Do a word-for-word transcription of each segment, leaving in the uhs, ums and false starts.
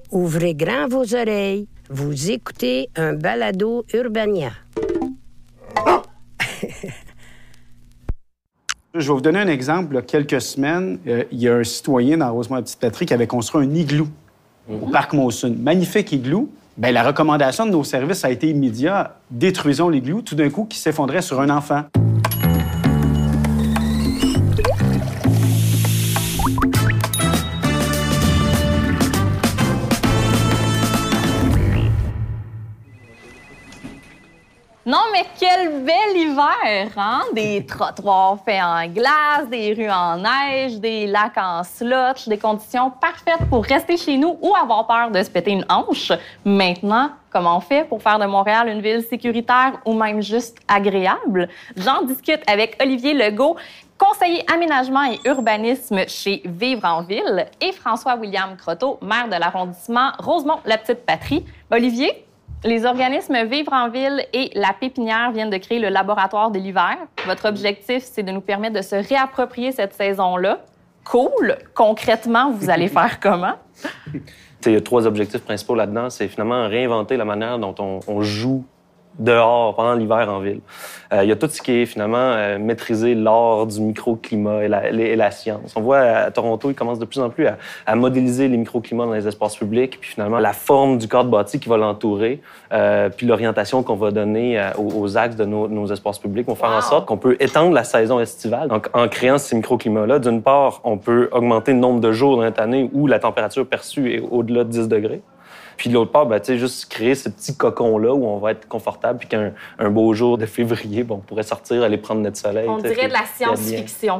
Ouvrez grand vos oreilles. Vous écoutez un balado Urbania. Je vais vous donner un exemple. Il y a quelques semaines, euh, il y a un citoyen dans Rosemont-Petite-Patrie qui avait construit un igloo mm-hmm. au parc Monsun. Magnifique igloo. Bien, la recommandation de nos services a été immédiate. Détruisons l'igloo, tout d'un coup, qui s'effondrait sur un enfant. Non, mais quel bel hiver, hein? Des trottoirs faits en glace, des rues en neige, des lacs en slush, des conditions parfaites pour rester chez nous ou avoir peur de se péter une hanche. Maintenant, comment on fait pour faire de Montréal une ville sécuritaire ou même juste agréable? J'en discute avec Olivier Legault, conseiller aménagement et urbanisme chez Vivre en Ville, et François-William Croteau, maire de l'arrondissement Rosemont-la-Petite-Patrie. Olivier, les organismes Vivre en Ville et La Pépinière viennent de créer le laboratoire de l'hiver. Votre objectif, c'est de nous permettre de se réapproprier cette saison-là. Cool! Concrètement, vous allez faire comment? Il y a trois objectifs principaux là-dedans. C'est finalement réinventer la manière dont on, on joue dehors pendant l'hiver en ville. Euh, il y a tout ce qui est finalement euh, maîtriser l'art du microclimat et la, et la science. On voit à Toronto, ils commencent de plus en plus à, à modéliser les microclimats dans les espaces publics, puis finalement la forme du cadre bâti qui va l'entourer, euh, puis l'orientation qu'on va donner euh, aux, aux axes de nos, nos espaces publics vont faire wow. en sorte qu'on peut étendre la saison estivale. Donc, en créant ces microclimats-là, d'une part, on peut augmenter le nombre de jours dans cette année où la température perçue est au-delà de dix degrés. Puis de l'autre part, ben, tu sais, juste créer ce petit cocon-là où on va être confortable, puis qu'un un beau jour de février, ben, on pourrait sortir, aller prendre notre soleil. On dirait de la science-fiction.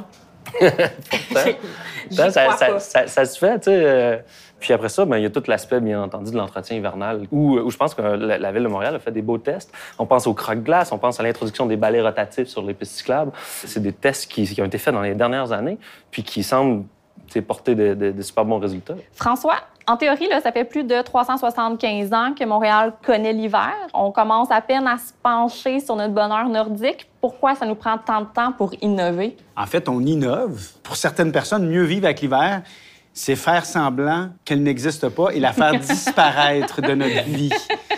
ça, ça, ça, ça, ça se fait, tu sais. Euh... Puis après ça, ben, il y a tout l'aspect, bien entendu, de l'entretien hivernal, où, où je pense que la, la Ville de Montréal a fait des beaux tests. On pense au croque-glace, on pense à l'introduction des balais rotatifs sur les pistes cyclables. C'est des tests qui, qui ont été faits dans les dernières années, puis qui semblent porter de, de, de super bons résultats. François, en théorie, là, ça fait plus de trois cent soixante-quinze ans que Montréal connaît l'hiver. On commence à peine à se pencher sur notre bonheur nordique. Pourquoi ça nous prend tant de temps pour innover? En fait, on innove. Pour certaines personnes, mieux vivre avec l'hiver, c'est faire semblant qu'elle n'existe pas et la faire disparaître de notre vie.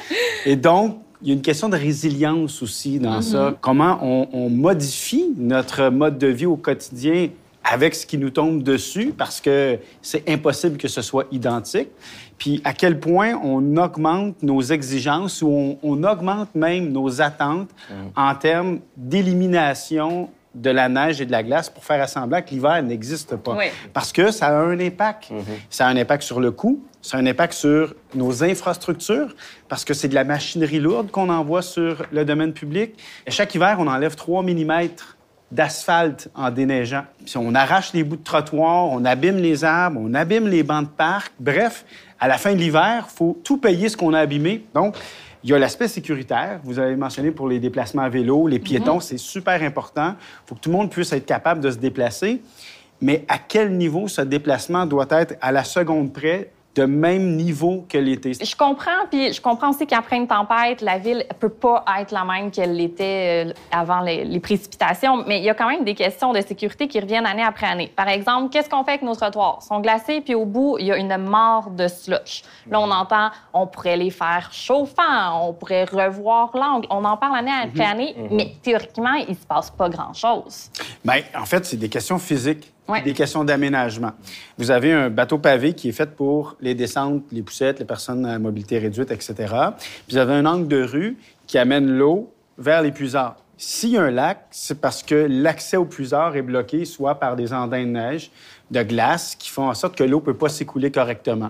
Et donc, il y a une question de résilience aussi dans mm-hmm. ça. Comment on, on modifie notre mode de vie au quotidien avec ce qui nous tombe dessus, parce que c'est impossible que ce soit identique. Puis à quel point on augmente nos exigences ou on, on augmente même nos attentes mmh. en termes d'élimination de la neige et de la glace pour faire semblant que l'hiver n'existe pas. Oui. Parce que ça a un impact. Mmh. Ça a un impact sur le coût, ça a un impact sur nos infrastructures, parce que c'est de la machinerie lourde qu'on envoie sur le domaine public. Et chaque hiver, on enlève trois millimètres d'asphalte en déneigeant. Puis on arrache les bouts de trottoir, on abîme les arbres, on abîme les bancs de parc. Bref, à la fin de l'hiver, il faut tout payer ce qu'on a abîmé. Donc, il y a l'aspect sécuritaire. Vous avez mentionné pour les déplacements à vélo, les piétons, mm-hmm. c'est super important. Il faut que tout le monde puisse être capable de se déplacer. Mais à quel niveau ce déplacement doit être à la seconde près de même niveau que l'été? Je comprends, puis je comprends aussi qu'après une tempête, la ville ne peut pas être la même qu'elle l'était avant les, les précipitations, mais il y a quand même des questions de sécurité qui reviennent année après année. Par exemple, qu'est-ce qu'on fait avec nos trottoirs? Ils sont glacés, puis au bout, il y a une mare de slush. Là, on entend, on pourrait les faire chauffants, on pourrait revoir l'angle. On en parle année après mm-hmm. année, mm-hmm. mais théoriquement, il ne se passe pas grand-chose. Bien, en fait, c'est des questions physiques. Ouais. Des questions d'aménagement. Vous avez un bateau pavé qui est fait pour les descentes, les poussettes, les personnes à mobilité réduite, et cetera. Puis vous avez un angle de rue qui amène l'eau vers les puisards. S'il y a un lac, c'est parce que l'accès aux puisards est bloqué soit par des andins de neige, de glace, qui font en sorte que l'eau ne peut pas s'écouler correctement.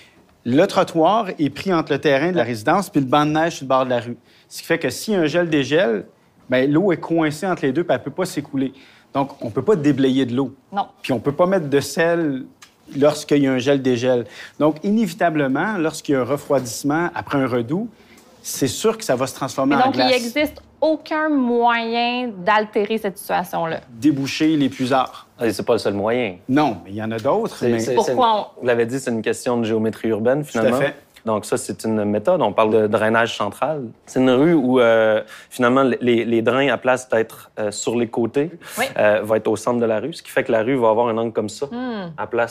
Le trottoir est pris entre le terrain de la résidence puis le banc de neige sur le bord de la rue. Ce qui fait que s'il y a un gel-dégel, bien, l'eau est coincée entre les deux puis elle ne peut pas s'écouler. Donc, on ne peut pas déblayer de l'eau. Non. Puis on ne peut pas mettre de sel lorsqu'il y a un gel-dégel. Donc, inévitablement, lorsqu'il y a un refroidissement après un redout, c'est sûr que ça va se transformer Mais en donc, glace. Donc, il n'existe aucun moyen d'altérer cette situation-là? Déboucher les puisards. Et c'est pas le seul moyen. Non, mais il y en a d'autres. C'est, mais... c'est, Pourquoi c'est, on... Vous l'avez dit, c'est une question de géométrie urbaine, finalement. Tout à fait. Donc ça, c'est une méthode. On parle de drainage central. C'est une rue où, euh, finalement, les, les drains, à place d'être euh, sur les côtés, oui. euh, vont être au centre de la rue, ce qui fait que la rue va avoir un angle comme ça, mm. à place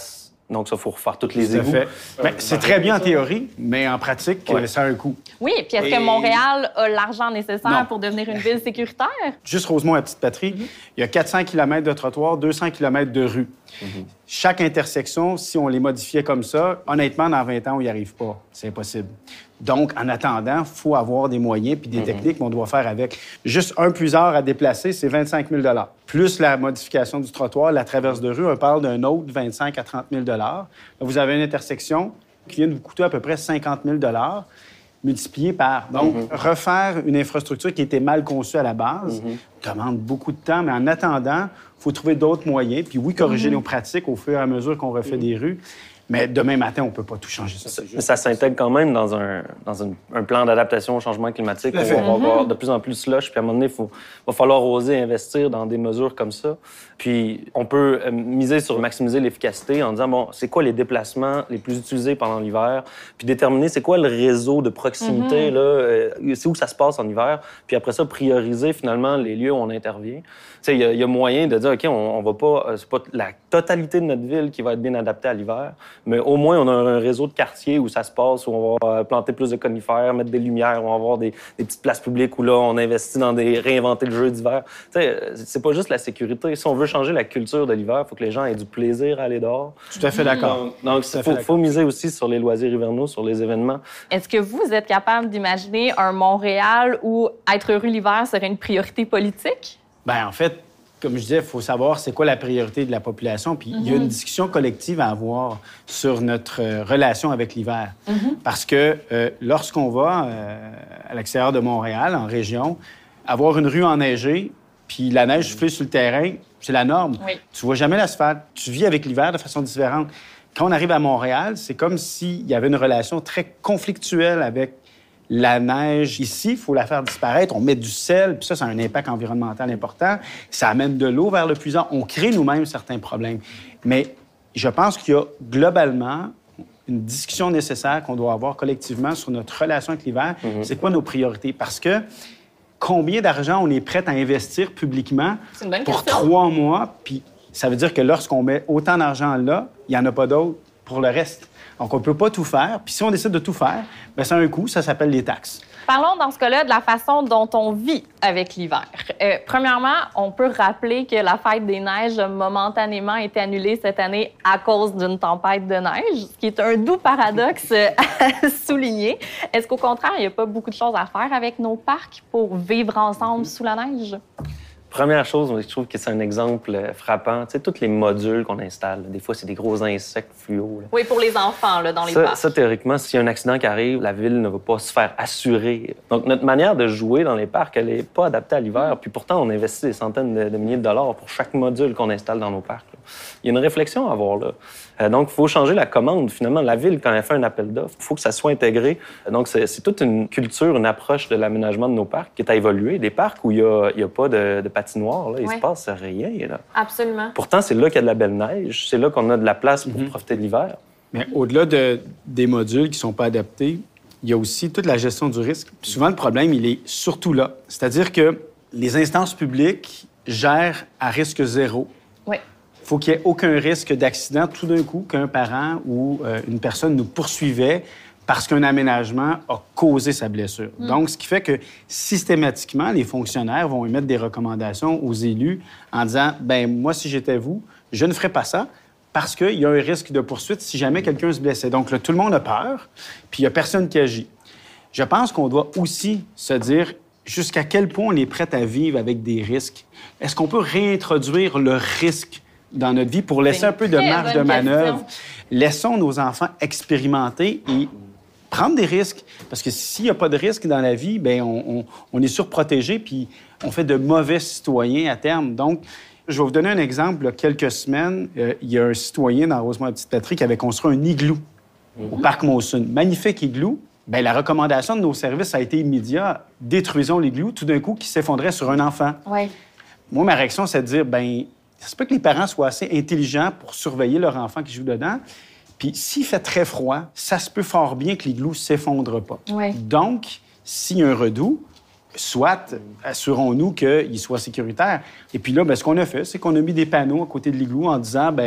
Donc, ça, il faut refaire tous les Tout à égouts. fait. Ben, c'est très bien en théorie, mais en pratique, Ouais. ça a un coût. Oui, puis est-ce Et- que Montréal a l'argent nécessaire Non. pour devenir une ville sécuritaire? Juste Rosemont, la petite patrie, il y a quatre cents kilomètres de trottoirs, deux cents kilomètres de rues. Chaque intersection, si on les modifiait comme ça, honnêtement, dans vingt ans, on n'y arrive pas. C'est impossible. Donc, en attendant, il faut avoir des moyens puis des techniques qu'on doit faire avec. Juste un puiseur à déplacer, c'est vingt-cinq mille plus la modification du trottoir, la traverse de rue, on parle d'un autre vingt-cinq à trente mille Là, vous avez une intersection qui vient de vous coûter à peu près cinquante mille multiplié par... Donc, refaire une infrastructure qui était mal conçue à la base demande beaucoup de temps, mais en attendant, il faut trouver d'autres moyens. Puis oui, corriger nos pratiques au fur et à mesure qu'on refait des rues. Mais demain matin, on ne peut pas tout changer. Ça, Mais ça s'intègre quand même dans un, dans un, un plan d'adaptation au changement climatique où Tout à fait. on va avoir de plus en plus de slush. Puis à un moment donné, il va falloir oser investir dans des mesures comme ça. Puis on peut euh, miser sur maximiser l'efficacité en disant, bon, c'est quoi les déplacements les plus utilisés pendant l'hiver? Puis déterminer c'est quoi le réseau de proximité, là, euh, c'est où ça se passe en hiver. Puis après ça, prioriser finalement les lieux où on intervient. Tu sais, il y, y a moyen de dire, OK, on, on va pas... Euh, c'est pas la totalité de notre ville qui va être bien adaptée à l'hiver, mais au moins, on a un réseau de quartiers où ça se passe, où on va planter plus de conifères, mettre des lumières, on va avoir des, des petites places publiques où là, on investit dans des... réinventer le jeu d'hiver. Tu sais, c'est pas juste la sécurité. Si on veut changer la culture de l'hiver, il faut que les gens aient du plaisir à aller dehors. Tout à fait d'accord. Donc, donc il faut, faut miser aussi sur les loisirs hivernaux, sur les événements. Est-ce que vous êtes capable d'imaginer un Montréal où être heureux l'hiver serait une priorité politique? Bien, en fait, comme je disais, il faut savoir c'est quoi la priorité de la population. Puis il y a une discussion collective à avoir sur notre euh, relation avec l'hiver. Parce que euh, lorsqu'on va euh, à l'extérieur de Montréal, en région, avoir une rue enneigée, puis la neige souffler sur le terrain, c'est la norme. Oui. Tu vois jamais l'asphalte. Tu vis avec l'hiver de façon différente. Quand on arrive à Montréal, c'est comme s'il y avait une relation très conflictuelle avec la neige. Ici, il faut la faire disparaître. On met du sel, puis ça, ça a un impact environnemental important. Ça amène de l'eau vers le puisard. On crée nous-mêmes certains problèmes. Mais je pense qu'il y a globalement une discussion nécessaire qu'on doit avoir collectivement sur notre relation avec l'hiver. Mm-hmm. C'est quoi nos priorités? Parce que combien d'argent on est prêt à investir publiquement C'est une bonne pour question. trois mois? Puis ça veut dire que lorsqu'on met autant d'argent là, il n'y en a pas d'autre pour le reste. Donc, on ne peut pas tout faire. Puis si on décide de tout faire, bien, ça a un coût, ça s'appelle les taxes. Parlons dans ce cas-là de la façon dont on vit avec l'hiver. Euh, premièrement, on peut rappeler que la fête des neiges a momentanément été annulée cette année à cause d'une tempête de neige, ce qui est un doux paradoxe à souligner. Est-ce qu'au contraire, il n'y a pas beaucoup de choses à faire avec nos parcs pour vivre ensemble sous la neige? Première chose, je trouve que c'est un exemple frappant. Tu sais, tous les modules qu'on installe, des fois, c'est des gros insectes fluo. Là. Oui, pour les enfants, là, dans les ça, parcs. ça, théoriquement, s'il y a un accident qui arrive, la ville ne va pas se faire assurer. Donc, notre manière de jouer dans les parcs, elle n'est pas adaptée à l'hiver. Puis pourtant, on investit des centaines de, de milliers de dollars pour chaque module qu'on installe dans nos parcs. Là. Il y a une réflexion à avoir là. Euh, donc, il faut changer la commande. Finalement, la ville, quand elle fait un appel d'offres, il faut que ça soit intégré. Donc, c'est, c'est toute une culture, une approche de l'aménagement de nos parcs qui est à évoluer. Des parcs où il n'y a, il y a pas de, de patinoire, là, il ne Ouais. se passe rien. Là. Absolument. Pourtant, c'est là qu'il y a de la belle neige. C'est là qu'on a de la place pour Mm-hmm. profiter de l'hiver. Mais au-delà de, des modules qui ne sont pas adaptés, il y a aussi toute la gestion du risque. Puis souvent, le problème, il est surtout là. C'est-à-dire que les instances publiques gèrent à risque zéro. Oui. Il faut qu'il n'y ait aucun risque d'accident tout d'un coup qu'un parent ou euh, une personne nous poursuivait parce qu'un aménagement a causé sa blessure. Mm. Donc, ce qui fait que systématiquement, les fonctionnaires vont émettre des recommandations aux élus en disant « ben moi, si j'étais vous, je ne ferais pas ça parce qu'il y a un risque de poursuite si jamais quelqu'un se blessait. » Donc là, tout le monde a peur, puis il n'y a personne qui agit. Je pense qu'on doit aussi se dire jusqu'à quel point on est prêt à vivre avec des risques. Est-ce qu'on peut réintroduire le risque dans notre vie pour laisser un peu de marge de manœuvre? Laissons nos enfants expérimenter et prendre des risques. Parce que s'il n'y a pas de risque dans la vie, bien, on, on, on est surprotégé puis on fait de mauvais citoyens à terme. Donc, je vais vous donner un exemple. Il y a quelques semaines, euh, il y a un citoyen dans Rosemont-Petite-Patrie qui avait construit un igloo mm-hmm. au parc Monsun. Magnifique igloo. Bien, la recommandation de nos services a été immédiate. Détruisons l'igloo, tout d'un coup, qui s'effondrait sur un enfant. Oui. Moi, ma réaction, c'est de dire, bien, ça se peut que les parents soient assez intelligents pour surveiller leur enfant qui joue dedans. Puis s'il fait très froid, ça se peut fort bien que l'igloo ne s'effondre pas. Oui. Donc, s'il y a un redout, soit assurons-nous qu'il soit sécuritaire. Et puis là, bien, ce qu'on a fait, c'est qu'on a mis des panneaux à côté de l'igloo en disant, bien,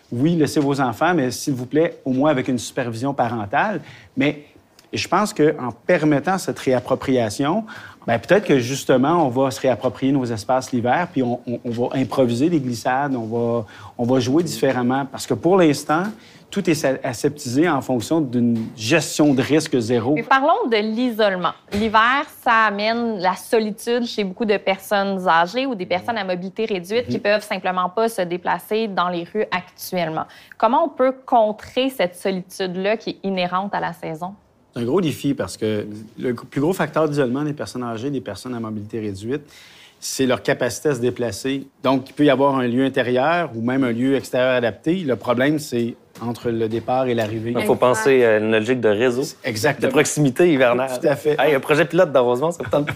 oui, laissez vos enfants, mais s'il vous plaît, au moins avec une supervision parentale. Mais je pense qu'en permettant cette réappropriation, bien, peut-être que justement, on va se réapproprier nos espaces l'hiver, puis on, on, on va improviser les glissades, on va, on va jouer différemment. Parce que pour l'instant, tout est aseptisé en fonction d'une gestion de risque zéro. Mais parlons de l'isolement. L'hiver, ça amène la solitude chez beaucoup de personnes âgées ou des personnes à mobilité réduite qui peuvent simplement pas se déplacer dans les rues actuellement. Comment on peut contrer cette solitude-là qui est inhérente à la saison? C'est un gros défi parce que le plus gros facteur d'isolement des personnes âgées, des personnes à mobilité réduite, c'est leur capacité à se déplacer. Donc, il peut y avoir un lieu intérieur ou même un lieu extérieur adapté. Le problème, c'est entre le départ et l'arrivée. Il faut penser à une logique de réseau, exactement, de proximité hivernale. Tout à fait. Hey, un projet pilote dans Rosemont, ça ne tente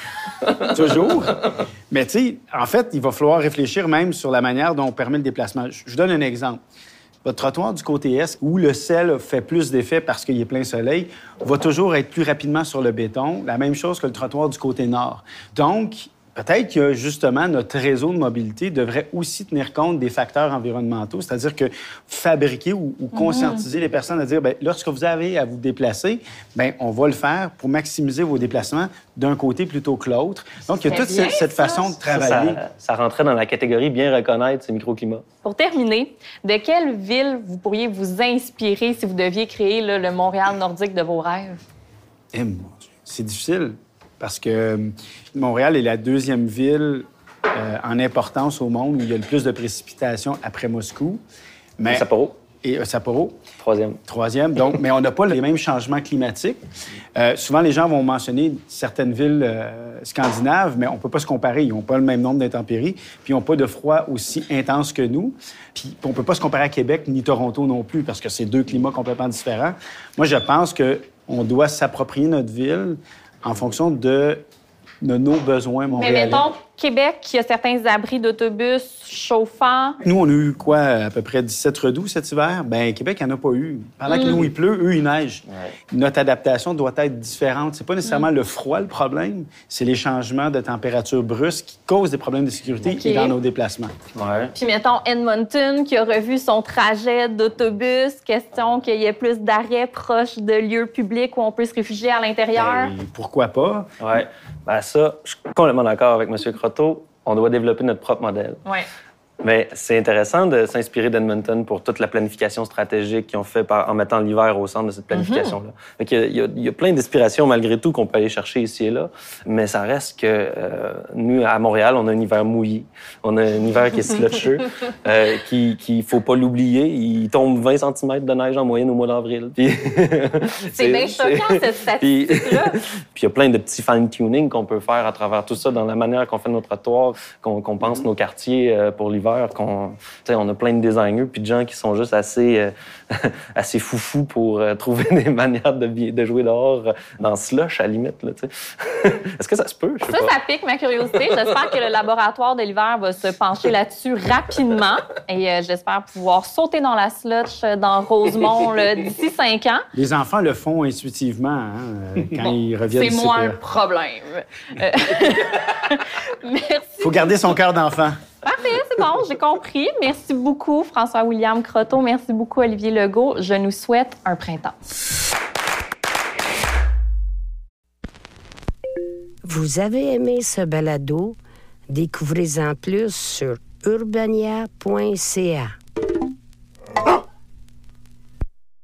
pas? Toujours. Mais tu sais, en fait, il va falloir réfléchir même sur la manière dont on permet le déplacement. Je vous donne un exemple. Votre trottoir du côté est, où le sel fait plus d'effet parce qu'il est plein soleil, va toujours être plus rapidement sur le béton. La même chose que le trottoir du côté nord. Donc, peut-être que, justement, notre réseau de mobilité devrait aussi tenir compte des facteurs environnementaux, c'est-à-dire que fabriquer ou, ou conscientiser mm-hmm. les personnes à dire, bien, lorsque vous avez à vous déplacer, bien, on va le faire pour maximiser vos déplacements d'un côté plutôt que l'autre. Donc, il y a toute bien, cette, cette façon de travailler. Ça, ça rentrait dans la catégorie bien reconnaître ces microclimats. Pour terminer, de quelle ville vous pourriez vous inspirer si vous deviez créer là, le Montréal nordique de vos rêves? Eh, mon Dieu, c'est difficile. Parce que Montréal est la deuxième ville euh, en importance au monde où il y a le plus de précipitations après Moscou. Mais... Et Sapporo. Et euh, Sapporo. Troisième. Troisième. Donc, mais on n'a pas les mêmes changements climatiques. Euh, souvent, les gens vont mentionner certaines villes euh, scandinaves, mais on ne peut pas se comparer. Ils n'ont pas le même nombre d'intempéries, puis ils n'ont pas de froid aussi intense que nous. Puis on ne peut pas se comparer à Québec ni Toronto non plus, parce que c'est deux climats complètement différents. Moi, je pense qu'on doit s'approprier notre ville en fonction de, de nos besoins montréalais. Mais mettons, Québec, il y a certains abris d'autobus chauffants. Nous, on a eu quoi, à peu près dix-sept redoux cet hiver? Bien, Québec, il n'y en a pas eu. Pendant mm. que nous, il pleut, eux, il neige. Ouais. Notre adaptation doit être différente. C'est pas nécessairement mm. le froid le problème, c'est les changements de température brusques qui causent des problèmes de sécurité okay. et dans nos déplacements. Ouais. Puis, mettons, Edmonton, qui a revu son trajet d'autobus, question qu'il y ait plus d'arrêts proches de lieux publics où on peut se réfugier à l'intérieur. Ben, pourquoi pas? Oui. Ben ça, je suis complètement d'accord avec M. Croteau. On doit développer notre propre modèle. Oui. Mais c'est intéressant de s'inspirer d'Edmonton pour toute la planification stratégique qu'ils ont fait par, en mettant l'hiver au centre de cette planification-là. Mm-hmm. Fait qu'il y a, il y a, il y a plein d'inspirations malgré tout qu'on peut aller chercher ici et là, mais ça reste que euh, nous, à Montréal, on a un hiver mouillé. On a un hiver qui est slotcheux, euh, qui, qui, faut pas l'oublier. Il tombe vingt centimètres de neige en moyenne au mois d'avril. Puis, c'est, c'est bien choquant, cette statistique-là. Puis il y a plein de petits fine-tuning qu'on peut faire à travers tout ça, dans la manière qu'on fait nos trottoirs, qu'on, qu'on pense mm-hmm. nos quartiers euh, pour l'hiver. Qu'on, on a plein de designers puis de gens qui sont juste assez, euh, assez foufous pour euh, trouver des manières de, de jouer dehors euh, dans slush, à la limite. Là, est-ce que ça se peut? Je sais ça, pas. Ça pique ma curiosité. J'espère que le laboratoire de l'hiver va se pencher là-dessus rapidement et euh, j'espère pouvoir sauter dans la slush dans Rosemont là, d'ici cinq ans. Les enfants le font intuitivement hein, quand bon, ils reviennent. C'est moins un problème. Euh... Merci. Il faut garder son cœur d'enfant. Parfait, c'est bon, j'ai compris. Merci beaucoup, François-William Croteau. Merci beaucoup, Olivier Legault. Je nous souhaite un printemps. Vous avez aimé ce balado? Découvrez-en plus sur urbania point c a.